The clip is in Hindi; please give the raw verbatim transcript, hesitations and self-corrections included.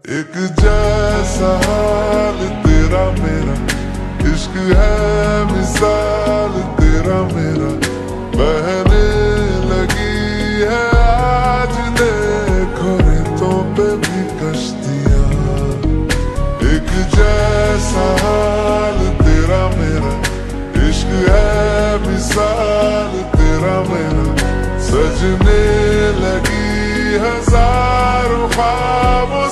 एक जैसा हाल तेरा मेरा, इश्क है मिसाल तेरा मेरा, बहने लगी है आज देखो रेतों पे भी कश्तियाँ। एक जैसा हाल तेरा मेरा, इश्क है मिसाल तेरा मेरा, सजने लगी हजारों ख्वाबों